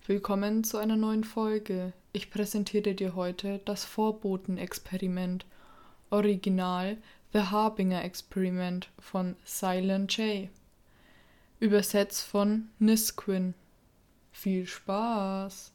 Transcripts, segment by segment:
Willkommen zu einer neuen Folge. Ich präsentiere dir heute das Vorboten-Experiment, Original The Harbinger Experiment von Silent J. Übersetzt von Nisquin. Viel Spaß!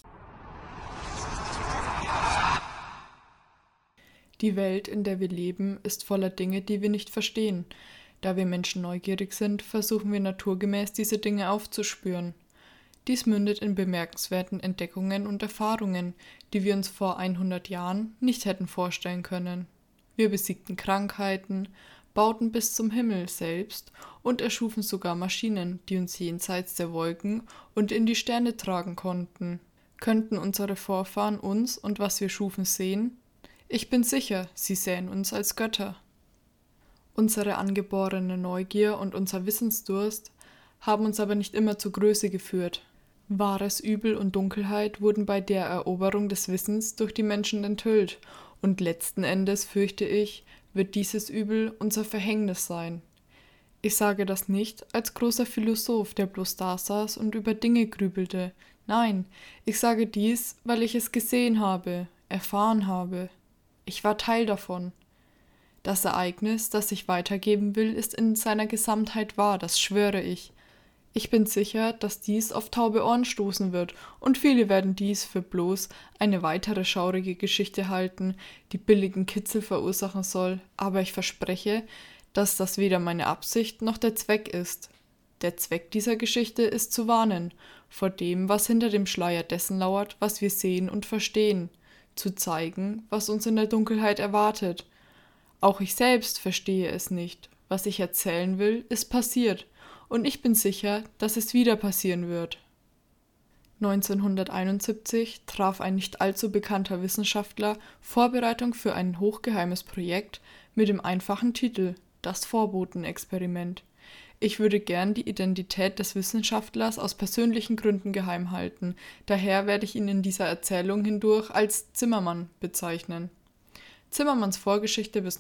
Die Welt, in der wir leben, ist voller Dinge, die wir nicht verstehen. Da wir Menschen neugierig sind, versuchen wir naturgemäß, diese Dinge aufzuspüren. Dies mündet in bemerkenswerten Entdeckungen und Erfahrungen, die wir uns vor 100 Jahren nicht hätten vorstellen können. Wir besiegten Krankheiten, bauten bis zum Himmel selbst und erschufen sogar Maschinen, die uns jenseits der Wolken und in die Sterne tragen konnten. Könnten unsere Vorfahren uns und was wir schufen sehen? Ich bin sicher, sie sähen uns als Götter. Unsere angeborene Neugier und unser Wissensdurst haben uns aber nicht immer zur Größe geführt. Wahres Übel und Dunkelheit wurden bei der Eroberung des Wissens durch die Menschen enthüllt, und letzten Endes, fürchte ich, wird dieses Übel unser Verhängnis sein. Ich sage das nicht als großer Philosoph, der bloß dasaß und über Dinge grübelte. Nein, ich sage dies, weil ich es gesehen habe, erfahren habe. Ich war Teil davon. Das Ereignis, das ich weitergeben will, ist in seiner Gesamtheit wahr, das schwöre ich. Ich bin sicher, dass dies auf taube Ohren stoßen wird, und viele werden dies für bloß eine weitere schaurige Geschichte halten, die billigen Kitzel verursachen soll, aber ich verspreche, dass das weder meine Absicht noch der Zweck ist. Der Zweck dieser Geschichte ist zu warnen, vor dem, was hinter dem Schleier dessen lauert, was wir sehen und verstehen, zu zeigen, was uns in der Dunkelheit erwartet. Auch ich selbst verstehe es nicht. Was ich erzählen will, ist passiert. Und ich bin sicher, dass es wieder passieren wird. 1971 traf ein nicht allzu bekannter Wissenschaftler Vorbereitung für ein hochgeheimes Projekt mit dem einfachen Titel Das Vorboten-Experiment. Ich würde gern die Identität des Wissenschaftlers aus persönlichen Gründen geheim halten, daher werde ich ihn in dieser Erzählung hindurch als Zimmermann bezeichnen. Zimmermanns Vorgeschichte bis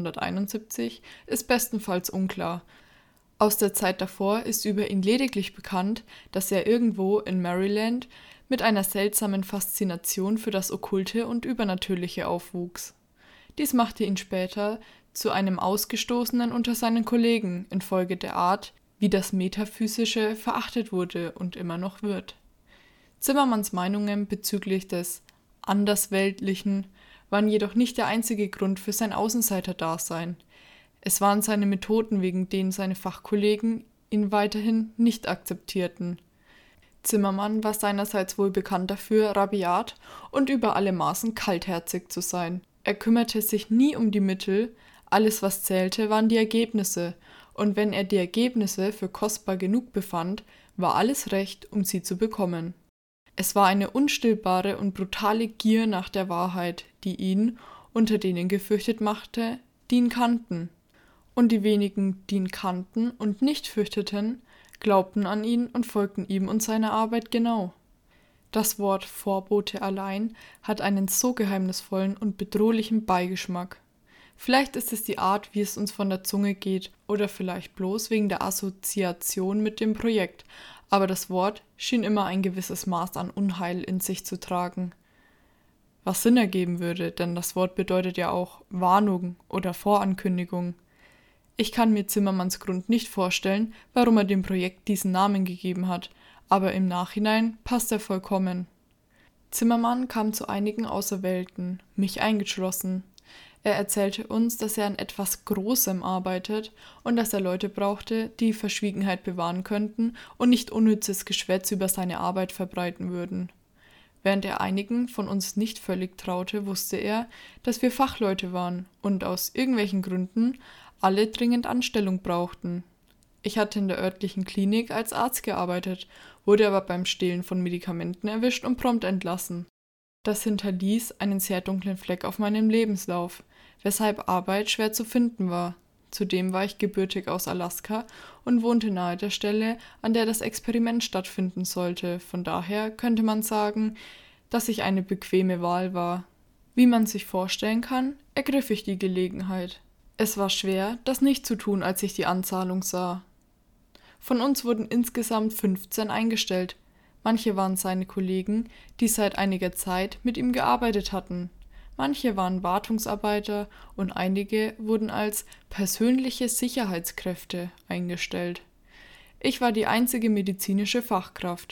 1971 ist bestenfalls unklar. Aus der Zeit davor ist über ihn lediglich bekannt, dass er irgendwo in Maryland mit einer seltsamen Faszination für das Okkulte und Übernatürliche aufwuchs. Dies machte ihn später zu einem Ausgestoßenen unter seinen Kollegen infolge der Art, wie das Metaphysische verachtet wurde und immer noch wird. Zimmermanns Meinungen bezüglich des Andersweltlichen waren jedoch nicht der einzige Grund für sein Außenseiterdasein. Es waren seine Methoden, wegen denen seine Fachkollegen ihn weiterhin nicht akzeptierten. Zimmermann war seinerseits wohl bekannt dafür, rabiat und über alle Maßen kaltherzig zu sein. Er kümmerte sich nie um die Mittel, alles was zählte, waren die Ergebnisse, und wenn er die Ergebnisse für kostbar genug befand, war alles recht, um sie zu bekommen. Es war eine unstillbare und brutale Gier nach der Wahrheit, die ihn, unter denen gefürchtet machte, die ihn kannten. Und die wenigen, die ihn kannten und nicht fürchteten, glaubten an ihn und folgten ihm und seiner Arbeit genau. Das Wort Vorbote allein hat einen so geheimnisvollen und bedrohlichen Beigeschmack. Vielleicht ist es die Art, wie es uns von der Zunge geht, oder vielleicht bloß wegen der Assoziation mit dem Projekt, aber das Wort schien immer ein gewisses Maß an Unheil in sich zu tragen. Was Sinn ergeben würde, denn das Wort bedeutet ja auch Warnung oder Vorankündigung. Ich kann mir Zimmermanns Grund nicht vorstellen, warum er dem Projekt diesen Namen gegeben hat, aber im Nachhinein passt er vollkommen. Zimmermann kam zu einigen Außerwelten, mich eingeschlossen. Er erzählte uns, dass er an etwas Großem arbeitet und dass er Leute brauchte, die Verschwiegenheit bewahren könnten und nicht unnützes Geschwätz über seine Arbeit verbreiten würden. Während er einigen von uns nicht völlig traute, wusste er, dass wir Fachleute waren und aus irgendwelchen Gründen alle dringend Anstellung brauchten. Ich hatte in der örtlichen Klinik als Arzt gearbeitet, wurde aber beim Stehlen von Medikamenten erwischt und prompt entlassen. Das hinterließ einen sehr dunklen Fleck auf meinem Lebenslauf, weshalb Arbeit schwer zu finden war. Zudem war ich gebürtig aus Alaska und wohnte nahe der Stelle, an der das Experiment stattfinden sollte. Von daher könnte man sagen, dass ich eine bequeme Wahl war. Wie man sich vorstellen kann, ergriff ich die Gelegenheit. Es war schwer, das nicht zu tun, als ich die Anzahlung sah. Von uns wurden insgesamt 15 eingestellt. Manche waren seine Kollegen, die seit einiger Zeit mit ihm gearbeitet hatten. Manche waren Wartungsarbeiter und einige wurden als persönliche Sicherheitskräfte eingestellt. Ich war die einzige medizinische Fachkraft.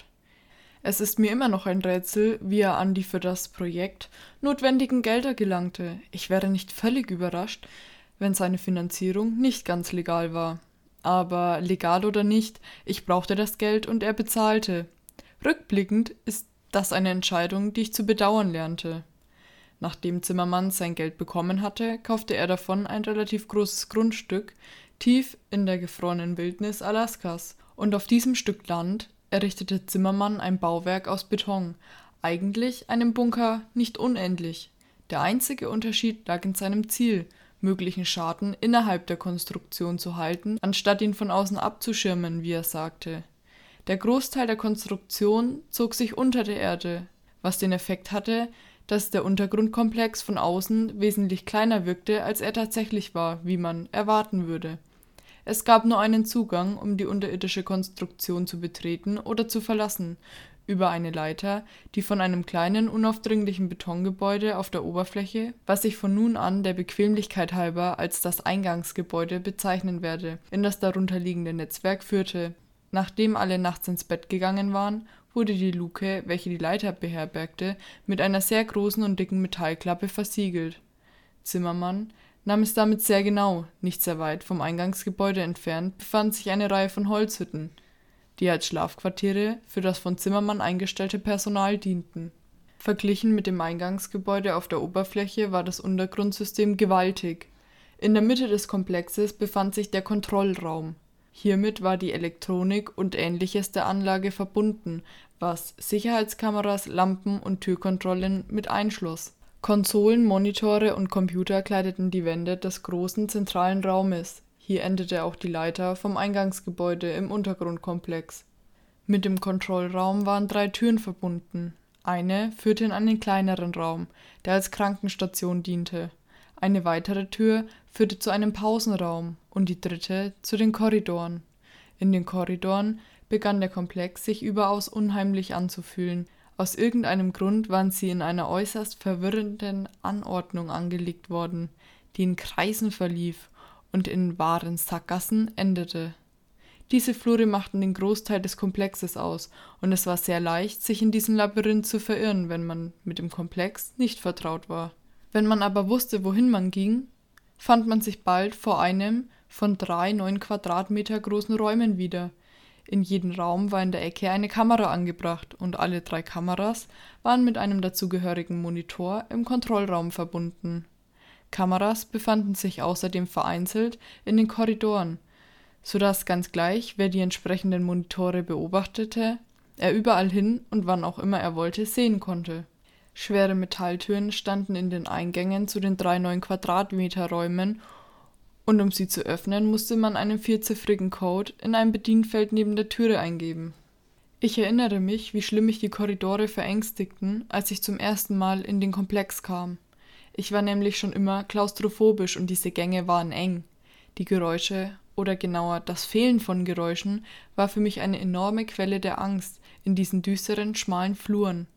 Es ist mir immer noch ein Rätsel, wie er an die für das Projekt notwendigen Gelder gelangte. Ich wäre nicht völlig überrascht, wenn seine Finanzierung nicht ganz legal war. Aber legal oder nicht, ich brauchte das Geld und er bezahlte. Rückblickend ist das eine Entscheidung, die ich zu bedauern lernte. Nachdem Zimmermann sein Geld bekommen hatte, kaufte er davon ein relativ großes Grundstück tief in der gefrorenen Wildnis Alaskas. Und auf diesem Stück Land errichtete Zimmermann ein Bauwerk aus Beton, eigentlich einem Bunker nicht unähnlich. Der einzige Unterschied lag in seinem Ziel, möglichen Schaden innerhalb der Konstruktion zu halten, anstatt ihn von außen abzuschirmen, wie er sagte. Der Großteil der Konstruktion zog sich unter der Erde, was den Effekt hatte, dass der Untergrundkomplex von außen wesentlich kleiner wirkte, als er tatsächlich war, wie man erwarten würde. Es gab nur einen Zugang, um die unterirdische Konstruktion zu betreten oder zu verlassen, über eine Leiter, die von einem kleinen, unaufdringlichen Betongebäude auf der Oberfläche, was ich von nun an der Bequemlichkeit halber als das Eingangsgebäude bezeichnen werde, in das darunterliegende Netzwerk führte. Nachdem alle nachts ins Bett gegangen waren, wurde die Luke, welche die Leiter beherbergte, mit einer sehr großen und dicken Metallklappe versiegelt. Zimmermann nahm es damit sehr genau, nicht sehr weit vom Eingangsgebäude entfernt befand sich eine Reihe von Holzhütten, die als Schlafquartiere für das von Zimmermann eingestellte Personal dienten. Verglichen mit dem Eingangsgebäude auf der Oberfläche war das Untergrundsystem gewaltig. In der Mitte des Komplexes befand sich der Kontrollraum. Hiermit war die Elektronik und Ähnliches der Anlage verbunden, was Sicherheitskameras, Lampen und Türkontrollen mit einschloss. Konsolen, Monitore und Computer kleideten die Wände des großen zentralen Raumes. Hier endete auch die Leiter vom Eingangsgebäude im Untergrundkomplex. Mit dem Kontrollraum waren 3 Türen verbunden. Eine führte in einen kleineren Raum, der als Krankenstation diente. Eine weitere Tür führte zu einem Pausenraum und die dritte zu den Korridoren. In den Korridoren begann der Komplex sich überaus unheimlich anzufühlen. Aus irgendeinem Grund waren sie in einer äußerst verwirrenden Anordnung angelegt worden, die in Kreisen verlief und in wahren Sackgassen endete. Diese Flure machten den Großteil des Komplexes aus, und es war sehr leicht, sich in diesem Labyrinth zu verirren, wenn man mit dem Komplex nicht vertraut war. Wenn man aber wusste, wohin man ging, fand man sich bald vor einem von 3 9 Quadratmeter großen Räumen wieder. In jedem Raum war in der Ecke eine Kamera angebracht und alle 3 Kameras waren mit einem dazugehörigen Monitor im Kontrollraum verbunden. Kameras befanden sich außerdem vereinzelt in den Korridoren, sodass ganz gleich, wer die entsprechenden Monitore beobachtete, er überall hin und wann auch immer er wollte, sehen konnte. Schwere Metalltüren standen in den Eingängen zu den 3 9 Quadratmeter Räumen und um sie zu öffnen, musste man einen 4-ziffrigen Code in einem Bedienfeld neben der Türe eingeben. Ich erinnere mich, wie schlimm mich die Korridore verängstigten, als ich zum ersten Mal in den Komplex kam. Ich war nämlich schon immer klaustrophobisch und diese Gänge waren eng. Die Geräusche, oder genauer das Fehlen von Geräuschen, war für mich eine enorme Quelle der Angst in diesen düsteren, schmalen Fluren.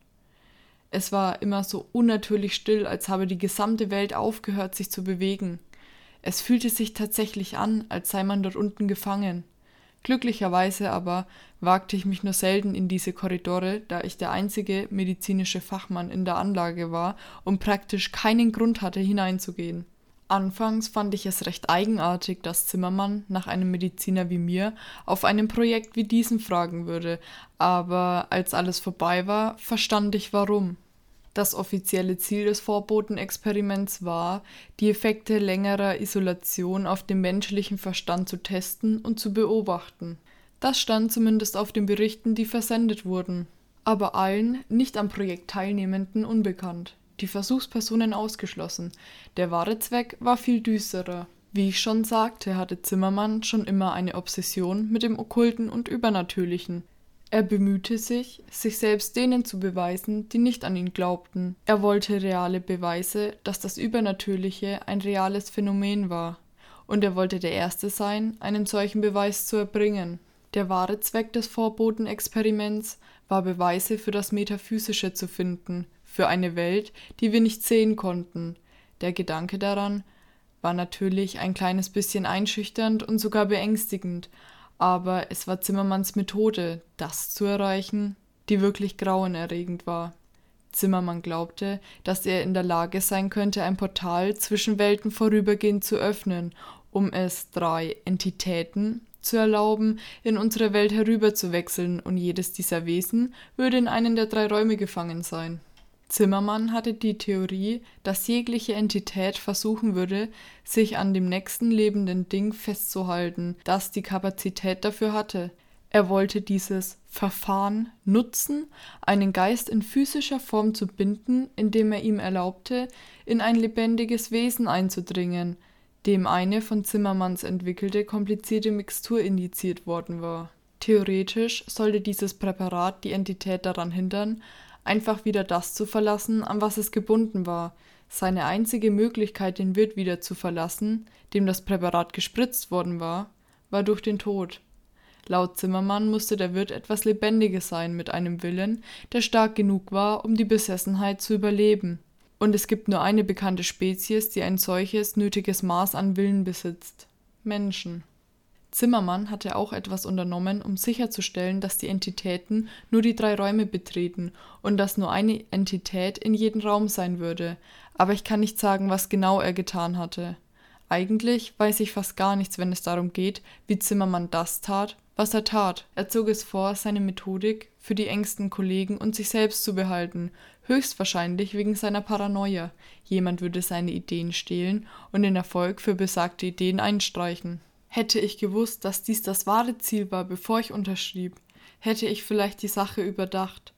Es war immer so unnatürlich still, als habe die gesamte Welt aufgehört, sich zu bewegen. Es fühlte sich tatsächlich an, als sei man dort unten gefangen. Glücklicherweise aber wagte ich mich nur selten in diese Korridore, da ich der einzige medizinische Fachmann in der Anlage war und praktisch keinen Grund hatte, hineinzugehen. Anfangs fand ich es recht eigenartig, dass Zimmermann nach einem Mediziner wie mir auf einem Projekt wie diesem fragen würde, aber als alles vorbei war, verstand ich warum. Das offizielle Ziel des Vorboten-Experiments war, die Effekte längerer Isolation auf den menschlichen Verstand zu testen und zu beobachten. Das stand zumindest auf den Berichten, die versendet wurden, aber allen nicht am Projekt Teilnehmenden unbekannt. Die Versuchspersonen ausgeschlossen. Der wahre Zweck war viel düsterer. Wie ich schon sagte, hatte Zimmermann schon immer eine Obsession mit dem Okkulten und Übernatürlichen. Er bemühte sich, sich selbst denen zu beweisen, die nicht an ihn glaubten. Er wollte reale Beweise, dass das Übernatürliche ein reales Phänomen war. Und er wollte der Erste sein, einen solchen Beweis zu erbringen. Der wahre Zweck des Vorboten-Experiments war Beweise für das Metaphysische zu finden, für eine Welt, die wir nicht sehen konnten. Der Gedanke daran war natürlich ein kleines bisschen einschüchternd und sogar beängstigend, aber es war Zimmermanns Methode, das zu erreichen, die wirklich grauenerregend war. Zimmermann glaubte, dass er in der Lage sein könnte, ein Portal zwischen Welten vorübergehend zu öffnen, um es 3 Entitäten zu erlauben, in unsere Welt herüberzuwechseln, und jedes dieser Wesen würde in einen der 3 Räume gefangen sein. Zimmermann hatte die Theorie, dass jegliche Entität versuchen würde, sich an dem nächsten lebenden Ding festzuhalten, das die Kapazität dafür hatte. Er wollte dieses Verfahren nutzen, einen Geist in physischer Form zu binden, indem er ihm erlaubte, in ein lebendiges Wesen einzudringen, dem eine von Zimmermanns entwickelte komplizierte Mixtur injiziert worden war. Theoretisch sollte dieses Präparat die Entität daran hindern, einfach wieder das zu verlassen, an was es gebunden war. Seine einzige Möglichkeit, den Wirt wieder zu verlassen, dem das Präparat gespritzt worden war durch den Tod. Laut Zimmermann musste der Wirt etwas Lebendiges sein, mit einem Willen, der stark genug war, um die Besessenheit zu überleben. Und es gibt nur eine bekannte Spezies, die ein solches nötiges Maß an Willen besitzt: Menschen. Zimmermann hatte auch etwas unternommen, um sicherzustellen, dass die Entitäten nur die 3 Räume betreten und dass nur eine Entität in jedem Raum sein würde, aber ich kann nicht sagen, was genau er getan hatte. Eigentlich weiß ich fast gar nichts, wenn es darum geht, wie Zimmermann das tat, was er tat. Er zog es vor, seine Methodik für die engsten Kollegen und sich selbst zu behalten, höchstwahrscheinlich wegen seiner Paranoia. Jemand würde seine Ideen stehlen und den Erfolg für besagte Ideen einstreichen. Hätte ich gewusst, dass dies das wahre Ziel war, bevor ich unterschrieb, hätte ich vielleicht die Sache überdacht.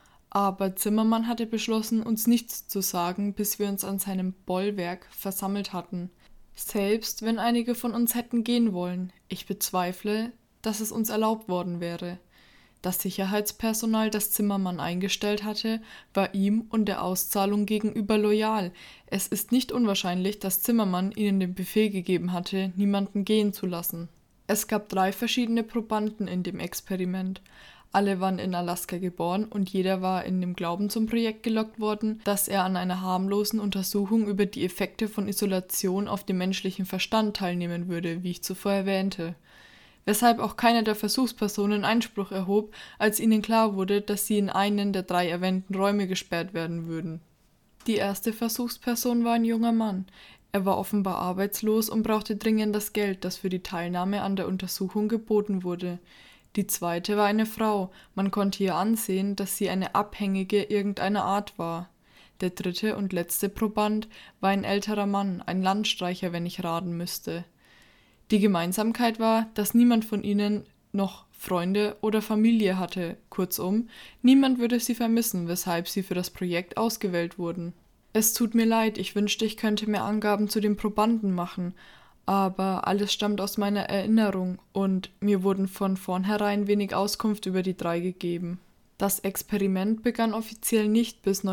Aber Zimmermann hatte beschlossen, uns nichts zu sagen, bis wir uns an seinem Bollwerk versammelt hatten. Selbst wenn einige von uns hätten gehen wollen, ich bezweifle, dass es uns erlaubt worden wäre. Das Sicherheitspersonal, das Zimmermann eingestellt hatte, war ihm und der Auszahlung gegenüber loyal. Es ist nicht unwahrscheinlich, dass Zimmermann ihnen den Befehl gegeben hatte, niemanden gehen zu lassen. Es gab 3 verschiedene Probanden in dem Experiment. Alle waren in Alaska geboren und jeder war in dem Glauben zum Projekt gelockt worden, dass er an einer harmlosen Untersuchung über die Effekte von Isolation auf den menschlichen Verstand teilnehmen würde, wie ich zuvor erwähnte. Weshalb auch keiner der Versuchspersonen Einspruch erhob, als ihnen klar wurde, dass sie in einen der 3 erwähnten Räume gesperrt werden würden. Die erste Versuchsperson war ein junger Mann. Er war offenbar arbeitslos und brauchte dringend das Geld, das für die Teilnahme an der Untersuchung geboten wurde. Die zweite war eine Frau. Man konnte ihr ansehen, dass sie eine Abhängige irgendeiner Art war. Der dritte und letzte Proband war ein älterer Mann, ein Landstreicher, wenn ich raten müsste. Die Gemeinsamkeit war, dass niemand von ihnen noch Freunde oder Familie hatte. Kurzum, niemand würde sie vermissen, weshalb sie für das Projekt ausgewählt wurden. Es tut mir leid, ich wünschte, ich könnte mehr Angaben zu den Probanden machen, aber alles stammt aus meiner Erinnerung und mir wurden von vornherein wenig Auskunft über die 3 gegeben. Das Experiment begann offiziell nicht bis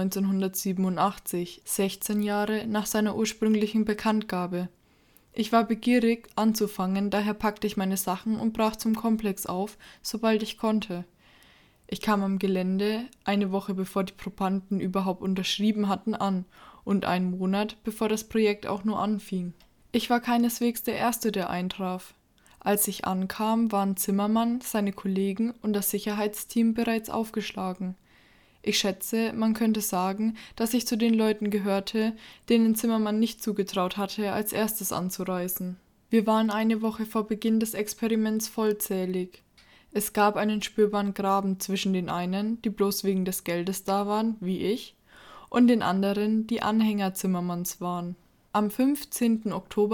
1987, 16 Jahre nach seiner ursprünglichen Bekanntgabe. Ich war begierig, anzufangen, daher packte ich meine Sachen und brach zum Komplex auf, sobald ich konnte. Ich kam am Gelände, eine Woche bevor die Probanden überhaupt unterschrieben hatten, an und einen Monat, bevor das Projekt auch nur anfing. Ich war keineswegs der Erste, der eintraf. Als ich ankam, waren Zimmermann, seine Kollegen und das Sicherheitsteam bereits aufgeschlagen. Ich schätze, man könnte sagen, dass ich zu den Leuten gehörte, denen Zimmermann nicht zugetraut hatte, als erstes anzureisen. Wir waren eine Woche vor Beginn des Experiments vollzählig. Es gab einen spürbaren Graben zwischen den einen, die bloß wegen des Geldes da waren, wie ich, und den anderen, die Anhänger Zimmermanns waren. Am 15. Oktober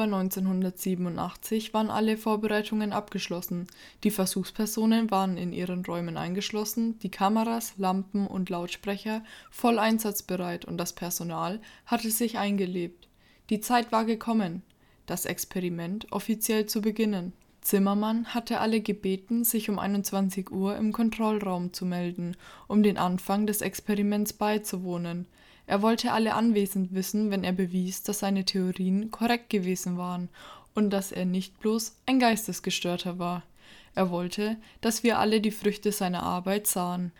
1987 waren alle Vorbereitungen abgeschlossen. Die Versuchspersonen waren in ihren Räumen eingeschlossen, die Kameras, Lampen und Lautsprecher voll einsatzbereit und das Personal hatte sich eingelebt. Die Zeit war gekommen, das Experiment offiziell zu beginnen. Zimmermann hatte alle gebeten, sich um 21 Uhr im Kontrollraum zu melden, um den Anfang des Experiments beizuwohnen. Er wollte alle anwesend wissen, wenn er bewies, dass seine Theorien korrekt gewesen waren und dass er nicht bloß ein Geistesgestörter war. Er wollte, dass wir alle die Früchte seiner Arbeit sahen.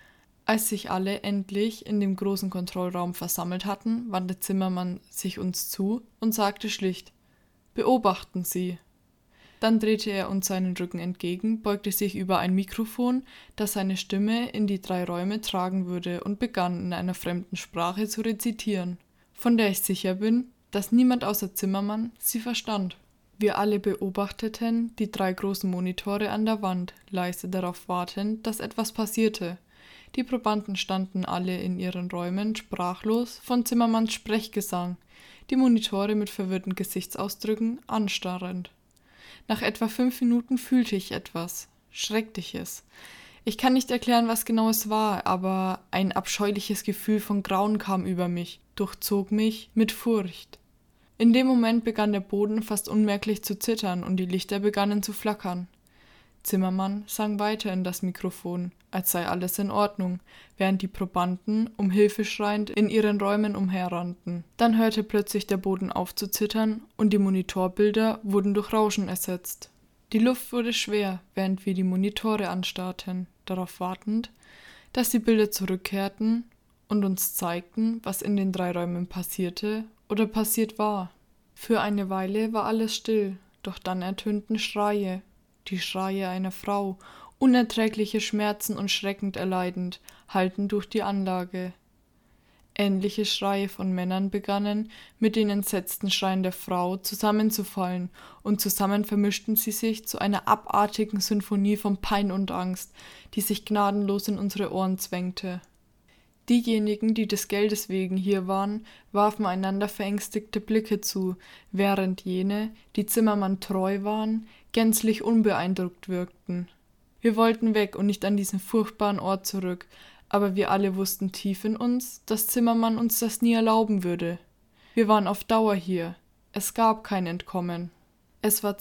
Als sich alle endlich in dem großen Kontrollraum versammelt hatten, wandte Zimmermann sich uns zu und sagte schlicht: »Beobachten Sie.« Dann drehte er uns seinen Rücken entgegen, beugte sich über ein Mikrofon, das seine Stimme in die 3 Räume tragen würde, und begann in einer fremden Sprache zu rezitieren, von der ich sicher bin, dass niemand außer Zimmermann sie verstand. Wir alle beobachteten die 3 großen Monitore an der Wand, leise darauf wartend, dass etwas passierte. Die Probanden standen alle in ihren Räumen, sprachlos von Zimmermanns Sprechgesang, die Monitore mit verwirrten Gesichtsausdrücken anstarrend. Nach etwa 5 Minuten fühlte ich etwas Schreckliches. Ich kann nicht erklären, was genau es war, aber ein abscheuliches Gefühl von Grauen kam über mich, durchzog mich mit Furcht. In dem Moment begann der Boden fast unmerklich zu zittern und die Lichter begannen zu flackern. Zimmermann sang weiter in das Mikrofon, als sei alles in Ordnung, während die Probanden um Hilfe schreiend in ihren Räumen umherrannten. Dann hörte plötzlich der Boden auf zu zittern und die Monitorbilder wurden durch Rauschen ersetzt. Die Luft wurde schwer, während wir die Monitore anstarrten, darauf wartend, dass die Bilder zurückkehrten und uns zeigten, was in den 3 Räumen passierte oder passiert war. Für eine Weile war alles still, doch dann ertönten Schreie, die Schreie einer Frau, unerträgliche Schmerzen und schreckend erleidend, hallten durch die Anlage. Ähnliche Schreie von Männern begannen, mit den entsetzten Schreien der Frau zusammenzufallen, und zusammen vermischten sie sich zu einer abartigen Sinfonie von Pein und Angst, die sich gnadenlos in unsere Ohren zwängte. Diejenigen, die des Geldes wegen hier waren, warfen einander verängstigte Blicke zu, während jene, die Zimmermann treu waren, gänzlich unbeeindruckt wirkten. Wir wollten weg und nicht an diesen furchtbaren Ort zurück, aber wir alle wussten tief in uns, dass Zimmermann uns das nie erlauben würde. Wir waren auf Dauer hier. Es gab kein Entkommen. Es war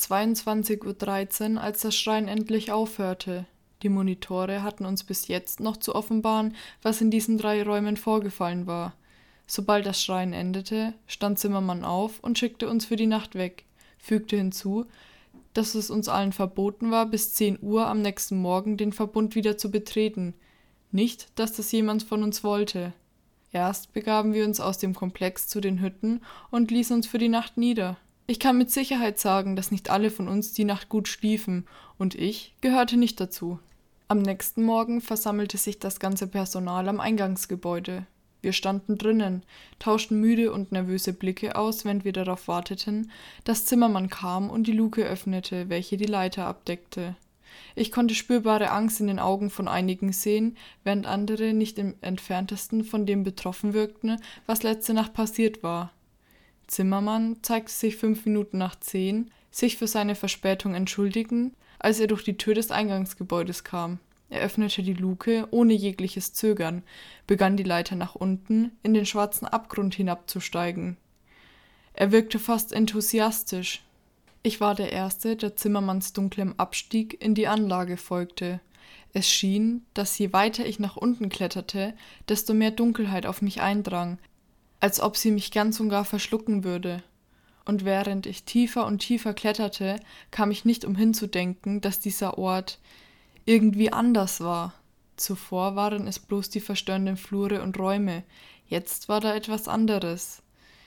22:13 Uhr, als das Schreien endlich aufhörte. Die Monitore hatten uns bis jetzt noch zu offenbaren, was in diesen 3 Räumen vorgefallen war. Sobald das Schreien endete, stand Zimmermann auf und schickte uns für die Nacht weg, fügte hinzu, dass es uns allen verboten war, bis 10 Uhr am nächsten Morgen den Verbund wieder zu betreten. Nicht, dass das jemand von uns wollte. Erst begaben wir uns aus dem Komplex zu den Hütten und ließen uns für die Nacht nieder. Ich kann mit Sicherheit sagen, dass nicht alle von uns die Nacht gut schliefen, und ich gehörte nicht dazu. Am nächsten Morgen versammelte sich das ganze Personal am Eingangsgebäude. Wir standen drinnen, tauschten müde und nervöse Blicke aus, während wir darauf warteten, dass Zimmermann kam und die Luke öffnete, welche die Leiter abdeckte. Ich konnte spürbare Angst in den Augen von einigen sehen, während andere nicht im entferntesten von dem betroffen wirkten, was letzte Nacht passiert war. Zimmermann zeigte sich 5 Minuten nach 10, sich für seine Verspätung entschuldigen, als er durch die Tür des Eingangsgebäudes kam. Er öffnete die Luke ohne jegliches Zögern, begann die Leiter nach unten in den schwarzen Abgrund hinabzusteigen. Er wirkte fast enthusiastisch. Ich war der Erste, der Zimmermanns dunklem Abstieg in die Anlage folgte. Es schien, dass je weiter ich nach unten kletterte, desto mehr Dunkelheit auf mich eindrang, als ob sie mich ganz und gar verschlucken würde. Und während ich tiefer und tiefer kletterte, kam ich nicht umhin zu denken, dass dieser Ort irgendwie anders war. Zuvor waren es bloß die verstörenden Flure und Räume, jetzt war da etwas anderes.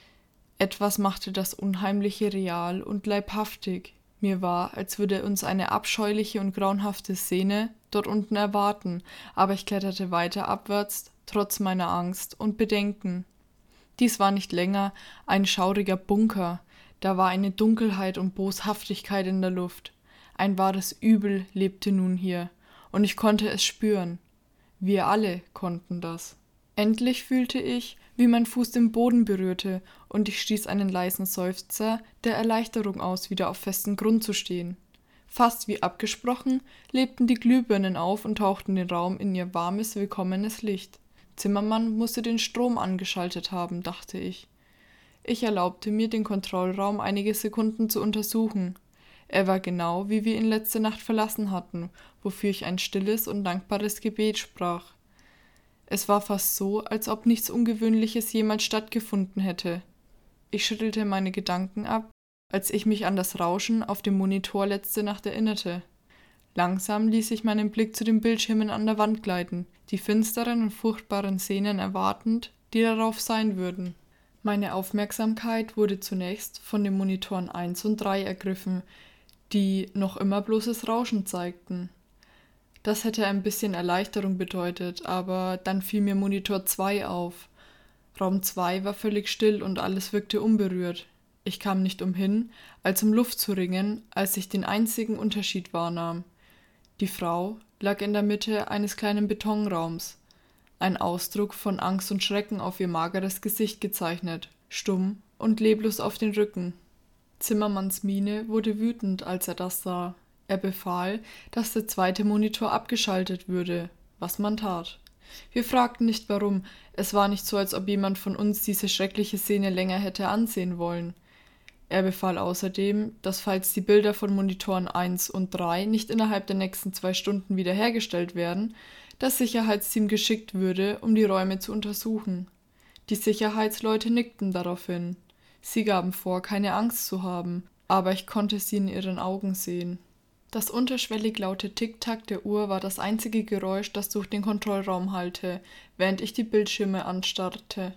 Etwas machte das Unheimliche real und leibhaftig. Mir war, als würde uns eine abscheuliche und grauenhafte Szene dort unten erwarten, aber ich kletterte weiter abwärts, trotz meiner Angst und Bedenken. Dies war nicht länger ein schauriger Bunker, da war eine Dunkelheit und Boshaftigkeit in der Luft. Ein wahres Übel lebte nun hier, und ich konnte es spüren. Wir alle konnten das. Endlich fühlte ich, wie mein Fuß den Boden berührte, und ich stieß einen leisen Seufzer der Erleichterung aus, wieder auf festem Grund zu stehen. Fast wie abgesprochen, lebten die Glühbirnen auf und tauchten den Raum in ihr warmes, willkommenes Licht. Zimmermann musste den Strom angeschaltet haben, dachte ich. Ich erlaubte mir, den Kontrollraum einige Sekunden zu untersuchen. Er war genau, wie wir ihn letzte Nacht verlassen hatten, wofür ich ein stilles und dankbares Gebet sprach. Es war fast so, als ob nichts Ungewöhnliches jemals stattgefunden hätte. Ich schüttelte meine Gedanken ab, als ich mich an das Rauschen auf dem Monitor letzte Nacht erinnerte. Langsam ließ ich meinen Blick zu den Bildschirmen an der Wand gleiten, die finsteren und furchtbaren Szenen erwartend, die darauf sein würden. Meine Aufmerksamkeit wurde zunächst von den Monitoren 1 und 3 ergriffen, die noch immer bloßes Rauschen zeigten. Das hätte ein bisschen Erleichterung bedeutet, aber dann fiel mir Monitor 2 auf. Raum 2 war völlig still und alles wirkte unberührt. Ich kam nicht umhin, als um Luft zu ringen, als ich den einzigen Unterschied wahrnahm. Die Frau lag in der Mitte eines kleinen Betonraums, ein Ausdruck von Angst und Schrecken auf ihr mageres Gesicht gezeichnet, stumm und leblos auf den Rücken. Zimmermanns Miene wurde wütend, als er das sah. Er befahl, dass der zweite Monitor abgeschaltet würde, was man tat. Wir fragten nicht warum, es war nicht so, als ob jemand von uns diese schreckliche Szene länger hätte ansehen wollen. Er befahl außerdem, dass falls die Bilder von Monitoren 1 und 3 nicht innerhalb der nächsten 2 Stunden wiederhergestellt werden, das Sicherheitsteam geschickt würde, um die Räume zu untersuchen. Die Sicherheitsleute nickten daraufhin. Sie gaben vor, keine Angst zu haben, aber ich konnte sie in ihren Augen sehen. Das unterschwellig laute Tick-Tack der Uhr war das einzige Geräusch, das durch den Kontrollraum hallte, während ich die Bildschirme anstarrte.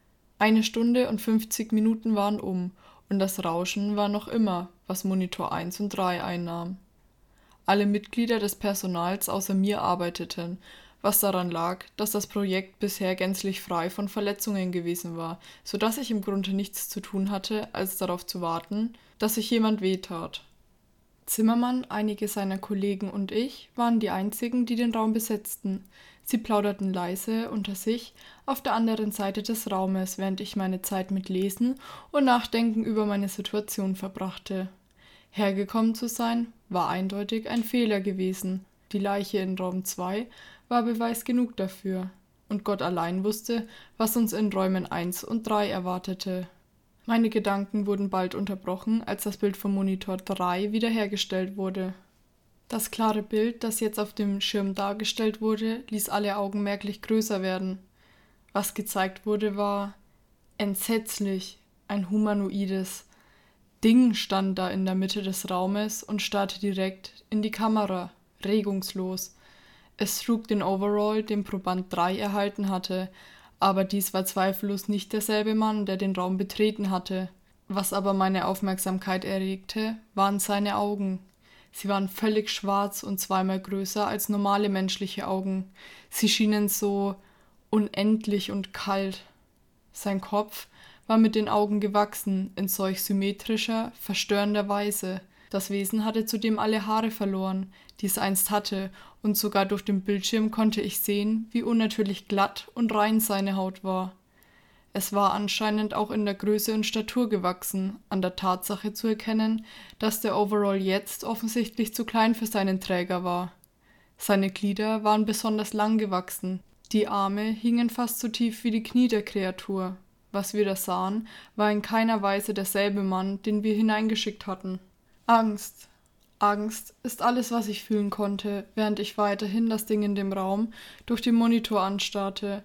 1 Stunde und 50 Minuten waren um, und das Rauschen war noch immer, was Monitor 1 und 3 einnahm. Alle Mitglieder des Personals außer mir arbeiteten, was daran lag, dass das Projekt bisher gänzlich frei von Verletzungen gewesen war, so dass ich im Grunde nichts zu tun hatte, als darauf zu warten, dass sich jemand wehtat. Zimmermann, einige seiner Kollegen und ich waren die einzigen, die den Raum besetzten. Sie plauderten leise unter sich auf der anderen Seite des Raumes, während ich meine Zeit mit Lesen und Nachdenken über meine Situation verbrachte. Hergekommen zu sein, war eindeutig ein Fehler gewesen. Die Leiche in Raum 2 war Beweis genug dafür. Und Gott allein wusste, was uns in Räumen 1 und 3 erwartete. Meine Gedanken wurden bald unterbrochen, als das Bild vom Monitor 3 wiederhergestellt wurde. Das klare Bild, das jetzt auf dem Schirm dargestellt wurde, ließ alle Augen merklich größer werden. Was gezeigt wurde, war entsetzlich. Ein humanoides Ding stand da in der Mitte des Raumes und starrte direkt in die Kamera, regungslos. Es trug den Overall, den Proband 3 erhalten hatte, aber dies war zweifellos nicht derselbe Mann, der den Raum betreten hatte. Was aber meine Aufmerksamkeit erregte, waren seine Augen. Sie waren völlig schwarz und 2-mal größer als normale menschliche Augen. Sie schienen so unendlich und kalt. Sein Kopf war mit den Augen gewachsen, in solch symmetrischer, verstörender Weise. Das Wesen hatte zudem alle Haare verloren, die es einst hatte, und sogar durch den Bildschirm konnte ich sehen, wie unnatürlich glatt und rein seine Haut war. Es war anscheinend auch in der Größe und Statur gewachsen, an der Tatsache zu erkennen, dass der Overall jetzt offensichtlich zu klein für seinen Träger war. Seine Glieder waren besonders lang gewachsen, die Arme hingen fast so tief wie die Knie der Kreatur. Was wir da sahen, war in keiner Weise derselbe Mann, den wir hineingeschickt hatten. Angst. Angst ist alles, was ich fühlen konnte, während ich weiterhin das Ding in dem Raum durch den Monitor anstarrte.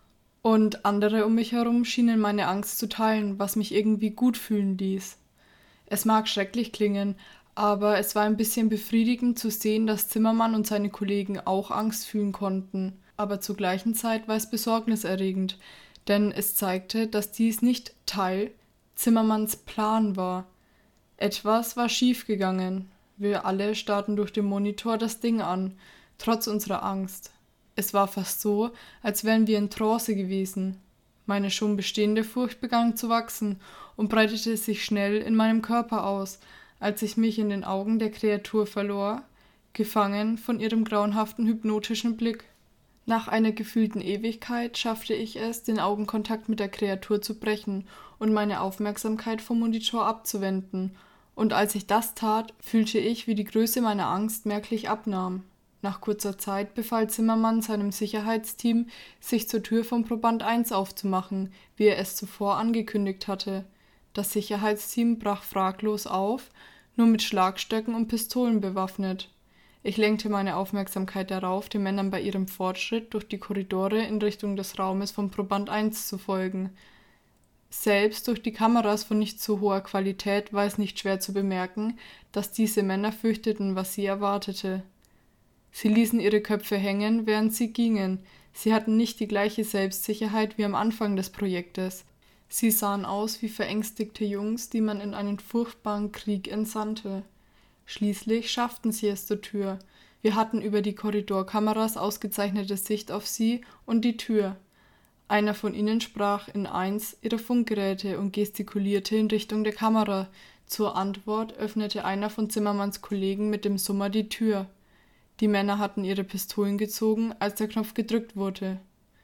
Und andere um mich herum schienen meine Angst zu teilen, was mich irgendwie gut fühlen ließ. Es mag schrecklich klingen, aber es war ein bisschen befriedigend zu sehen, dass Zimmermann und seine Kollegen auch Angst fühlen konnten. Aber zur gleichen Zeit war es besorgniserregend, denn es zeigte, dass dies nicht Teil Zimmermanns Plan war. Etwas war schiefgegangen. Wir alle starrten durch den Monitor das Ding an, trotz unserer Angst. Es war fast so, als wären wir in Trance gewesen. Meine schon bestehende Furcht begann zu wachsen und breitete sich schnell in meinem Körper aus, als ich mich in den Augen der Kreatur verlor, gefangen von ihrem grauenhaften hypnotischen Blick. Nach einer gefühlten Ewigkeit schaffte ich es, den Augenkontakt mit der Kreatur zu brechen und meine Aufmerksamkeit vom Monitor abzuwenden, und als ich das tat, fühlte ich, wie die Größe meiner Angst merklich abnahm. Nach kurzer Zeit befahl Zimmermann seinem Sicherheitsteam, sich zur Tür von Proband 1 aufzumachen, wie er es zuvor angekündigt hatte. Das Sicherheitsteam brach fraglos auf, nur mit Schlagstöcken und Pistolen bewaffnet. Ich lenkte meine Aufmerksamkeit darauf, den Männern bei ihrem Fortschritt durch die Korridore in Richtung des Raumes von Proband 1 zu folgen. Selbst durch die Kameras von nicht so hoher Qualität war es nicht schwer zu bemerken, dass diese Männer fürchteten, was sie erwartete. Sie ließen ihre Köpfe hängen, während sie gingen. Sie hatten nicht die gleiche Selbstsicherheit wie am Anfang des Projektes. Sie sahen aus wie verängstigte Jungs, die man in einen furchtbaren Krieg entsandte. Schließlich schafften sie es zur Tür. Wir hatten über die Korridorkameras ausgezeichnete Sicht auf sie und die Tür. Einer von ihnen sprach in eins ihrer Funkgeräte und gestikulierte in Richtung der Kamera. Zur Antwort öffnete einer von Zimmermanns Kollegen mit dem Summer die Tür. Die Männer hatten ihre Pistolen gezogen, als der Knopf gedrückt wurde.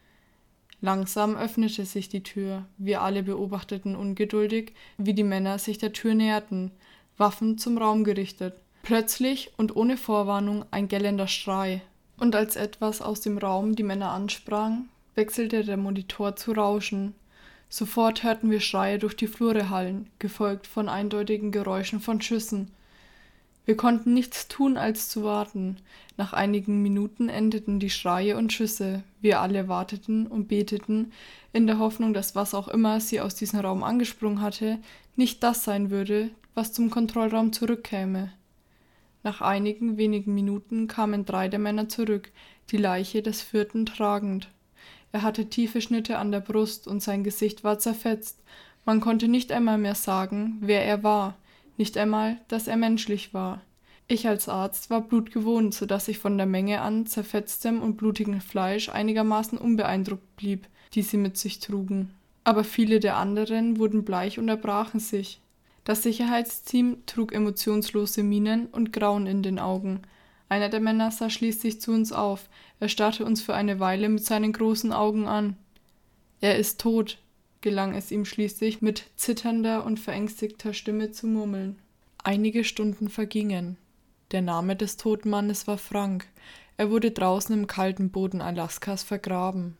Langsam öffnete sich die Tür. Wir alle beobachteten ungeduldig, wie die Männer sich der Tür näherten, Waffen zum Raum gerichtet. Plötzlich und ohne Vorwarnung ein gellender Schrei. Und als etwas aus dem Raum die Männer ansprang, wechselte der Monitor zu Rauschen. Sofort hörten wir Schreie durch die Flure hallen, gefolgt von eindeutigen Geräuschen von Schüssen. Wir konnten nichts tun, als zu warten. Nach einigen Minuten endeten die Schreie und Schüsse. Wir alle warteten und beteten, in der Hoffnung, dass was auch immer sie aus diesem Raum angesprungen hatte, nicht das sein würde, was zum Kontrollraum zurückkäme. Nach einigen wenigen Minuten kamen 3 der Männer zurück, die Leiche des 4. tragend. Er hatte tiefe Schnitte an der Brust und sein Gesicht war zerfetzt. Man konnte nicht einmal mehr sagen, wer er war, nicht einmal, dass er menschlich war. Ich als Arzt war Blut gewohnt, sodass ich von der Menge an zerfetztem und blutigem Fleisch einigermaßen unbeeindruckt blieb, die sie mit sich trugen. Aber viele der anderen wurden bleich und erbrachen sich. Das Sicherheitsteam trug emotionslose Mienen und Grauen in den Augen. Einer der Männer sah schließlich zu uns auf. Er starrte uns für eine Weile mit seinen großen Augen an. »Er ist tot«, gelang es ihm schließlich, mit zitternder und verängstigter Stimme zu murmeln. Einige Stunden vergingen. Der Name des toten Mannes war Frank. Er wurde draußen im kalten Boden Alaskas vergraben.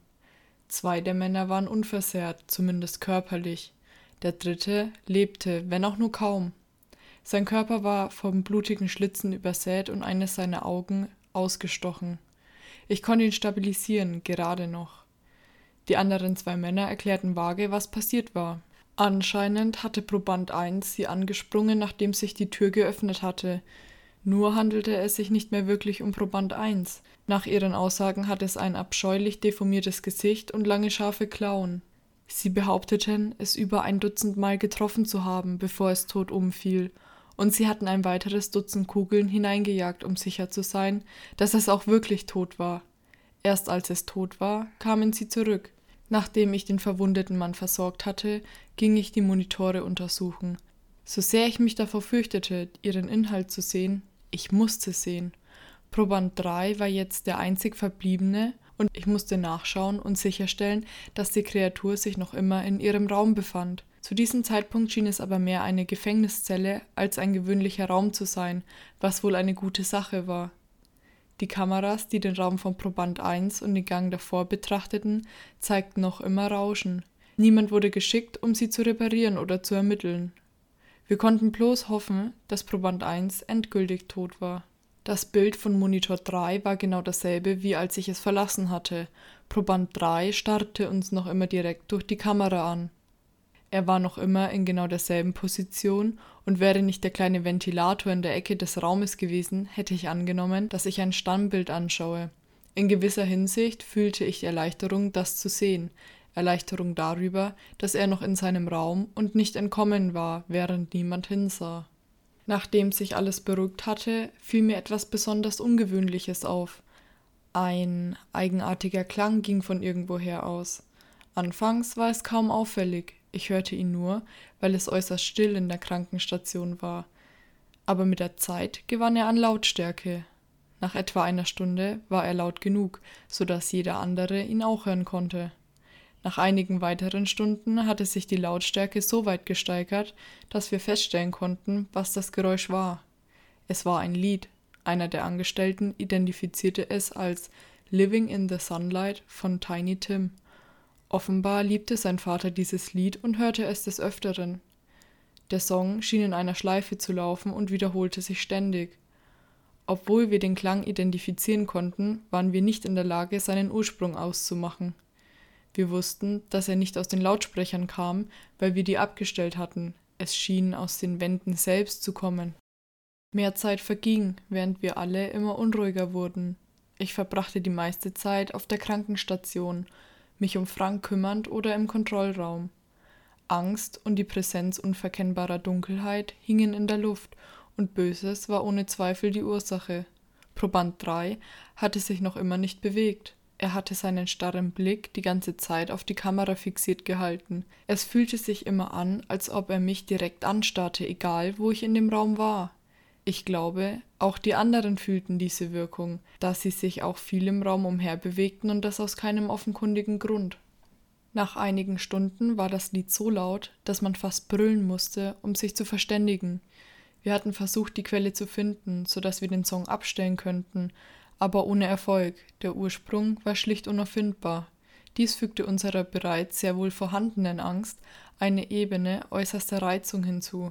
2 der Männer waren unversehrt, zumindest körperlich. Der 3. lebte, wenn auch nur kaum. Sein Körper war von blutigen Schlitzen übersät und eines seiner Augen ausgestochen. Ich konnte ihn stabilisieren, gerade noch. Die anderen 2 Männer erklärten vage, was passiert war. Anscheinend hatte Proband 1 sie angesprungen, nachdem sich die Tür geöffnet hatte. Nur handelte es sich nicht mehr wirklich um Proband 1. Nach ihren Aussagen hatte es ein abscheulich deformiertes Gesicht und lange scharfe Klauen. Sie behaupteten, es über 1 Dutzend Mal getroffen zu haben, bevor es tot umfiel, und sie hatten ein weiteres Dutzend Kugeln hineingejagt, um sicher zu sein, dass es auch wirklich tot war. Erst als es tot war, kamen sie zurück. Nachdem ich den verwundeten Mann versorgt hatte, ging ich die Monitore untersuchen. So sehr ich mich davor fürchtete, ihren Inhalt zu sehen, ich musste sehen. Proband 3 war jetzt der einzig Verbliebene und ich musste nachschauen und sicherstellen, dass die Kreatur sich noch immer in ihrem Raum befand. Zu diesem Zeitpunkt schien es aber mehr eine Gefängniszelle als ein gewöhnlicher Raum zu sein, was wohl eine gute Sache war. Die Kameras, die den Raum von Proband 1 und den Gang davor betrachteten, zeigten noch immer Rauschen. Niemand wurde geschickt, um sie zu reparieren oder zu ermitteln. Wir konnten bloß hoffen, dass Proband 1 endgültig tot war. Das Bild von Monitor 3 war genau dasselbe, wie als ich es verlassen hatte. Proband 3 starrte uns noch immer direkt durch die Kamera an. Er war noch immer in genau derselben Position, und wäre nicht der kleine Ventilator in der Ecke des Raumes gewesen, hätte ich angenommen, dass ich ein Standbild anschaue. In gewisser Hinsicht fühlte ich Erleichterung, das zu sehen. Erleichterung darüber, dass er noch in seinem Raum und nicht entkommen war, während niemand hinsah. Nachdem sich alles beruhigt hatte, fiel mir etwas besonders Ungewöhnliches auf. Ein eigenartiger Klang ging von irgendwoher aus. Anfangs war es kaum auffällig. Ich hörte ihn nur, weil es äußerst still in der Krankenstation war. Aber mit der Zeit gewann er an Lautstärke. Nach etwa einer Stunde war er laut genug, sodass jeder andere ihn auch hören konnte. Nach einigen weiteren Stunden hatte sich die Lautstärke so weit gesteigert, dass wir feststellen konnten, was das Geräusch war. Es war ein Lied. Einer der Angestellten identifizierte es als »Living in the Sunlight« von Tiny Tim. Offenbar liebte sein Vater dieses Lied und hörte es des Öfteren. Der Song schien in einer Schleife zu laufen und wiederholte sich ständig. Obwohl wir den Klang identifizieren konnten, waren wir nicht in der Lage, seinen Ursprung auszumachen. Wir wussten, dass er nicht aus den Lautsprechern kam, weil wir die abgestellt hatten. Es schien aus den Wänden selbst zu kommen. Mehr Zeit verging, während wir alle immer unruhiger wurden. Ich verbrachte die meiste Zeit auf der Krankenstation, mich um Frank kümmernd oder im Kontrollraum. Angst und die Präsenz unverkennbarer Dunkelheit hingen in der Luft und Böses war ohne Zweifel die Ursache. Proband 3 hatte sich noch immer nicht bewegt. Er hatte seinen starren Blick die ganze Zeit auf die Kamera fixiert gehalten. Es fühlte sich immer an, als ob er mich direkt anstarrte, egal wo ich in dem Raum war. Ich glaube, auch die anderen fühlten diese Wirkung, da sie sich auch viel im Raum umherbewegten und das aus keinem offenkundigen Grund. Nach einigen Stunden war das Lied so laut, dass man fast brüllen musste, um sich zu verständigen. Wir hatten versucht, die Quelle zu finden, sodass wir den Song abstellen könnten, aber ohne Erfolg. Der Ursprung war schlicht unauffindbar. Dies fügte unserer bereits sehr wohl vorhandenen Angst eine Ebene äußerster Reizung hinzu.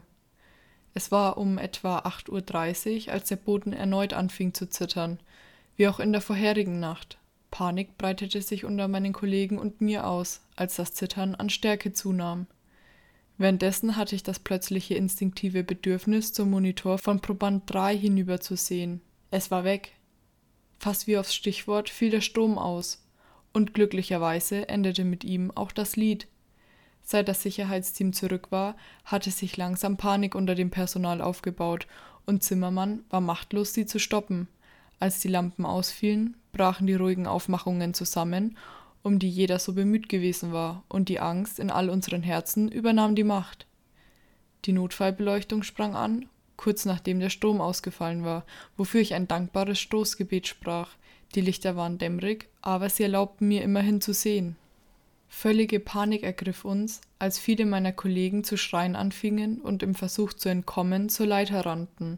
Es war um etwa 8:30 Uhr, als der Boden erneut anfing zu zittern, wie auch in der vorherigen Nacht. Panik breitete sich unter meinen Kollegen und mir aus, als das Zittern an Stärke zunahm. Währenddessen hatte ich das plötzliche instinktive Bedürfnis, zum Monitor von Proband 3 hinüberzusehen. Es war weg. Fast wie aufs Stichwort fiel der Strom aus. Und glücklicherweise endete mit ihm auch das Lied. Seit das Sicherheitsteam zurück war, hatte sich langsam Panik unter dem Personal aufgebaut und Zimmermann war machtlos, sie zu stoppen. Als die Lampen ausfielen, brachen die ruhigen Aufmachungen zusammen, um die jeder so bemüht gewesen war, und die Angst in all unseren Herzen übernahm die Macht. Die Notfallbeleuchtung sprang an, kurz nachdem der Strom ausgefallen war, wofür ich ein dankbares Stoßgebet sprach. Die Lichter waren dämmerig, aber sie erlaubten mir immerhin zu sehen. Völlige Panik ergriff uns, als viele meiner Kollegen zu schreien anfingen und im Versuch zu entkommen zur Leiter rannten.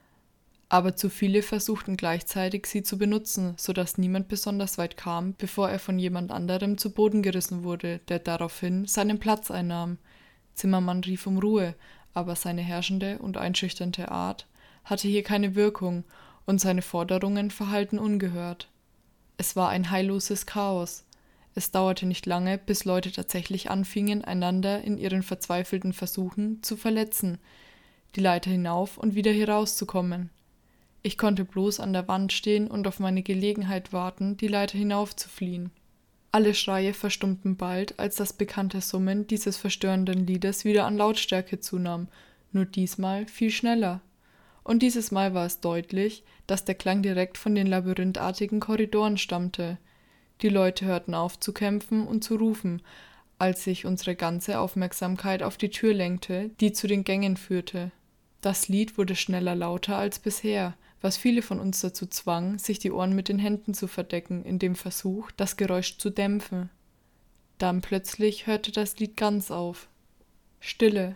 Aber zu viele versuchten gleichzeitig, sie zu benutzen, sodass niemand besonders weit kam, bevor er von jemand anderem zu Boden gerissen wurde, der daraufhin seinen Platz einnahm. Zimmermann rief um Ruhe, aber seine herrschende und einschüchternde Art hatte hier keine Wirkung und seine Forderungen verhallten ungehört. Es war ein heilloses Chaos. Es dauerte nicht lange, bis Leute tatsächlich anfingen, einander in ihren verzweifelten Versuchen zu verletzen, die Leiter hinauf und wieder herauszukommen. Ich konnte bloß an der Wand stehen und auf meine Gelegenheit warten, die Leiter hinaufzufliehen. Alle Schreie verstummten bald, als das bekannte Summen dieses verstörenden Liedes wieder an Lautstärke zunahm, nur diesmal viel schneller. Und dieses Mal war es deutlich, dass der Klang direkt von den labyrinthartigen Korridoren stammte. Die Leute hörten auf zu kämpfen und zu rufen, als sich unsere ganze Aufmerksamkeit auf die Tür lenkte, die zu den Gängen führte. Das Lied wurde schneller lauter als bisher, was viele von uns dazu zwang, sich die Ohren mit den Händen zu verdecken, in dem Versuch, das Geräusch zu dämpfen. Dann plötzlich hörte das Lied ganz auf. Stille.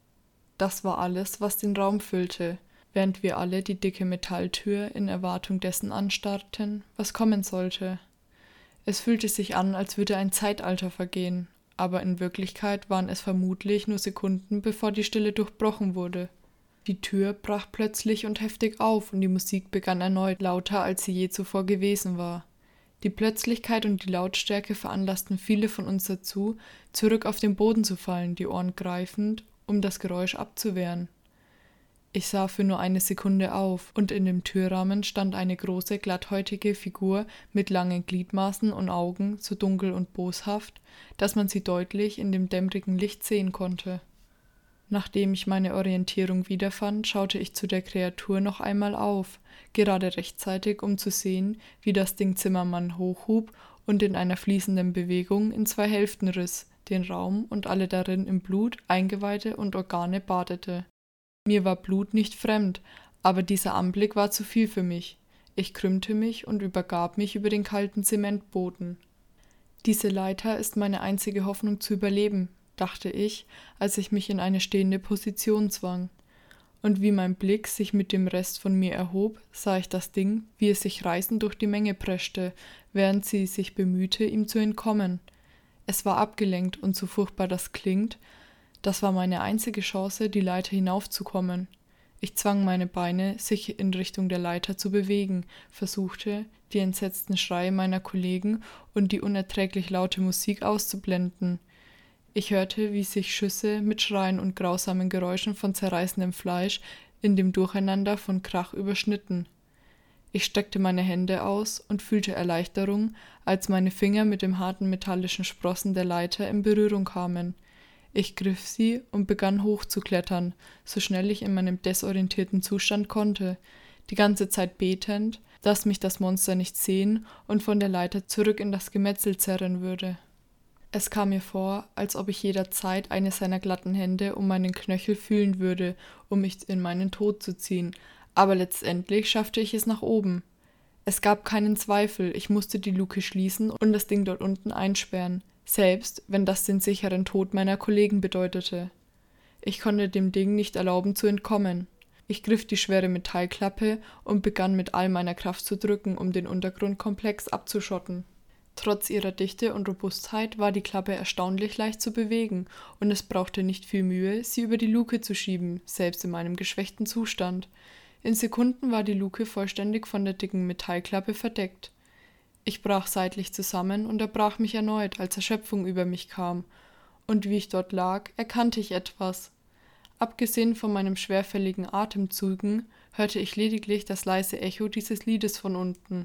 Das war alles, was den Raum füllte, während wir alle die dicke Metalltür in Erwartung dessen anstarrten, was kommen sollte. Es fühlte sich an, als würde ein Zeitalter vergehen, aber in Wirklichkeit waren es vermutlich nur Sekunden, bevor die Stille durchbrochen wurde. Die Tür brach plötzlich und heftig auf und die Musik begann erneut, lauter als sie je zuvor gewesen war. Die Plötzlichkeit und die Lautstärke veranlassten viele von uns dazu, zurück auf den Boden zu fallen, die Ohren greifend, um das Geräusch abzuwehren. Ich sah für nur eine Sekunde auf, und in dem Türrahmen stand eine große, glatthäutige Figur mit langen Gliedmaßen und Augen, so dunkel und boshaft, dass man sie deutlich in dem dämmerigen Licht sehen konnte. Nachdem ich meine Orientierung wiederfand, schaute ich zu der Kreatur noch einmal auf, gerade rechtzeitig, um zu sehen, wie das Ding Zimmermann hochhub und in einer fließenden Bewegung in 2 Hälften riss, den Raum und alle darin im Blut, Eingeweide und Organe badete. Mir war Blut nicht fremd, aber dieser Anblick war zu viel für mich. Ich krümmte mich und übergab mich über den kalten Zementboden. Diese Leiter ist meine einzige Hoffnung zu überleben, dachte ich, als ich mich in eine stehende Position zwang. Und wie mein Blick sich mit dem Rest von mir erhob, sah ich das Ding, wie es sich reißend durch die Menge preschte, während sie sich bemühte, ihm zu entkommen. Es war abgelenkt und so furchtbar das klingt, das war meine einzige Chance, die Leiter hinaufzukommen. Ich zwang meine Beine, sich in Richtung der Leiter zu bewegen, versuchte, die entsetzten Schreie meiner Kollegen und die unerträglich laute Musik auszublenden. Ich hörte, wie sich Schüsse mit Schreien und grausamen Geräuschen von zerreißendem Fleisch in dem Durcheinander von Krach überschnitten. Ich streckte meine Hände aus und fühlte Erleichterung, als meine Finger mit dem harten metallischen Sprossen der Leiter in Berührung kamen. Ich griff sie und begann hochzuklettern, so schnell ich in meinem desorientierten Zustand konnte, die ganze Zeit betend, dass mich das Monster nicht sehen und von der Leiter zurück in das Gemetzel zerren würde. Es kam mir vor, als ob ich jederzeit eine seiner glatten Hände um meinen Knöchel fühlen würde, um mich in meinen Tod zu ziehen, aber letztendlich schaffte ich es nach oben. Es gab keinen Zweifel, ich musste die Luke schließen und das Ding dort unten einsperren, selbst wenn das den sicheren Tod meiner Kollegen bedeutete. Ich konnte dem Ding nicht erlauben zu entkommen. Ich griff die schwere Metallklappe und begann mit all meiner Kraft zu drücken, um den Untergrundkomplex abzuschotten. Trotz ihrer Dichte und Robustheit war die Klappe erstaunlich leicht zu bewegen und es brauchte nicht viel Mühe, sie über die Luke zu schieben, selbst in meinem geschwächten Zustand. In Sekunden war die Luke vollständig von der dicken Metallklappe verdeckt. Ich brach seitlich zusammen und erbrach mich erneut, als Erschöpfung über mich kam. Und wie ich dort lag, erkannte ich etwas. Abgesehen von meinen schwerfälligen Atemzügen hörte ich lediglich das leise Echo dieses Liedes von unten.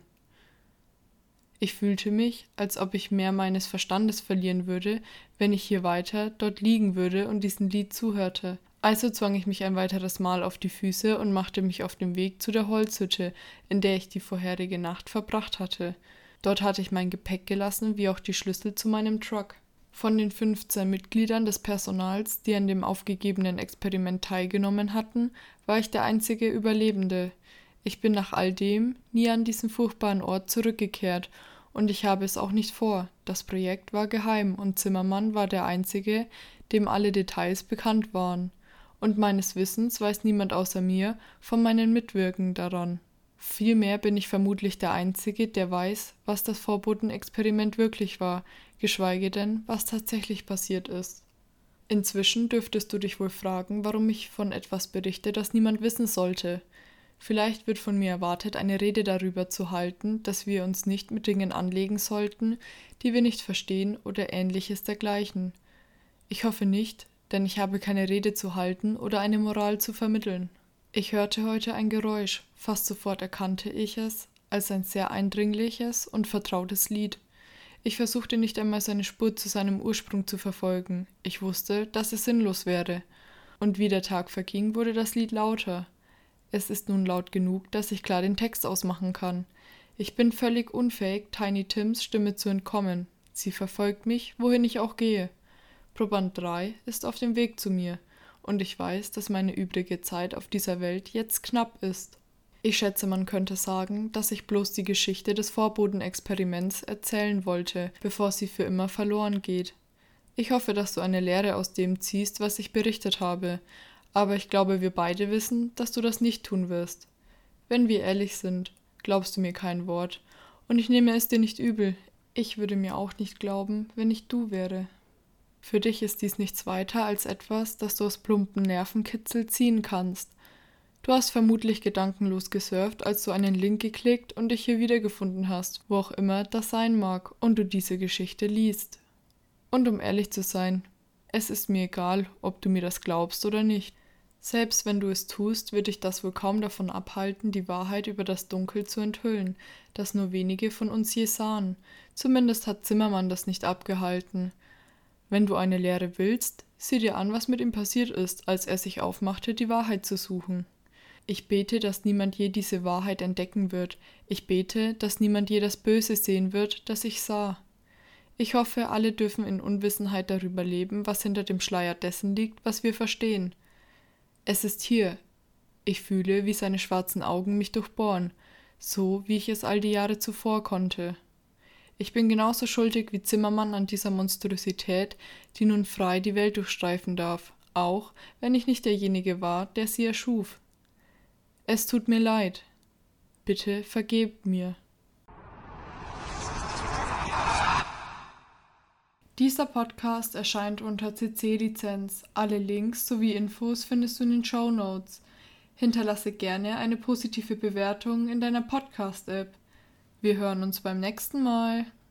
Ich fühlte mich, als ob ich mehr meines Verstandes verlieren würde, wenn ich hier weiter dort liegen würde und diesem Lied zuhörte. Also zwang ich mich ein weiteres Mal auf die Füße und machte mich auf den Weg zu der Holzhütte, in der ich die vorherige Nacht verbracht hatte. Dort hatte ich mein Gepäck gelassen, wie auch die Schlüssel zu meinem Truck. Von den 15 Mitgliedern des Personals, die an dem aufgegebenen Experiment teilgenommen hatten, war ich der einzige Überlebende. Ich bin nach all dem nie an diesen furchtbaren Ort zurückgekehrt und ich habe es auch nicht vor. Das Projekt war geheim und Zimmermann war der Einzige, dem alle Details bekannt waren. Und meines Wissens weiß niemand außer mir von meinen Mitwirkenden daran. Vielmehr bin ich vermutlich der Einzige, der weiß, was das Vorbotenexperiment wirklich war, geschweige denn, was tatsächlich passiert ist. Inzwischen dürftest du dich wohl fragen, warum ich von etwas berichte, das niemand wissen sollte. Vielleicht wird von mir erwartet, eine Rede darüber zu halten, dass wir uns nicht mit Dingen anlegen sollten, die wir nicht verstehen oder Ähnliches dergleichen. Ich hoffe nicht, denn ich habe keine Rede zu halten oder eine Moral zu vermitteln. Ich hörte heute ein Geräusch, fast sofort erkannte ich es als ein sehr eindringliches und vertrautes Lied. Ich versuchte nicht einmal seine Spur zu seinem Ursprung zu verfolgen. Ich wusste, dass es sinnlos wäre. Und wie der Tag verging, wurde das Lied lauter. Es ist nun laut genug, dass ich klar den Text ausmachen kann. Ich bin völlig unfähig, Tiny Tims Stimme zu entkommen. Sie verfolgt mich, wohin ich auch gehe. Proband 3 ist auf dem Weg zu mir. Und ich weiß, dass meine übrige Zeit auf dieser Welt jetzt knapp ist. Ich schätze, man könnte sagen, dass ich bloß die Geschichte des Vorbotenexperiments erzählen wollte, bevor sie für immer verloren geht. Ich hoffe, dass du eine Lehre aus dem ziehst, was ich berichtet habe, aber ich glaube, wir beide wissen, dass du das nicht tun wirst. Wenn wir ehrlich sind, glaubst du mir kein Wort, und ich nehme es dir nicht übel. Ich würde mir auch nicht glauben, wenn ich du wäre. Für dich ist dies nichts weiter als etwas, das du aus plumpen Nervenkitzel ziehen kannst. Du hast vermutlich gedankenlos gesurft, als du einen Link geklickt und dich hier wiedergefunden hast, wo auch immer das sein mag, und du diese Geschichte liest. Und um ehrlich zu sein, es ist mir egal, ob du mir das glaubst oder nicht. Selbst wenn du es tust, wird dich das wohl kaum davon abhalten, die Wahrheit über das Dunkel zu enthüllen, das nur wenige von uns je sahen. Zumindest hat Zimmermann das nicht abgehalten. Wenn du eine Lehre willst, sieh dir an, was mit ihm passiert ist, als er sich aufmachte, die Wahrheit zu suchen. Ich bete, dass niemand je diese Wahrheit entdecken wird. Ich bete, dass niemand je das Böse sehen wird, das ich sah. Ich hoffe, alle dürfen in Unwissenheit darüber leben, was hinter dem Schleier dessen liegt, was wir verstehen. Es ist hier. Ich fühle, wie seine schwarzen Augen mich durchbohren, so wie ich es all die Jahre zuvor konnte. Ich bin genauso schuldig wie Zimmermann an dieser Monstrosität, die nun frei die Welt durchstreifen darf, auch wenn ich nicht derjenige war, der sie erschuf. Es tut mir leid. Bitte vergebt mir. Dieser Podcast erscheint unter CC-Lizenz. Alle Links sowie Infos findest du in den Shownotes. Hinterlasse gerne eine positive Bewertung in deiner Podcast-App. Wir hören uns beim nächsten Mal.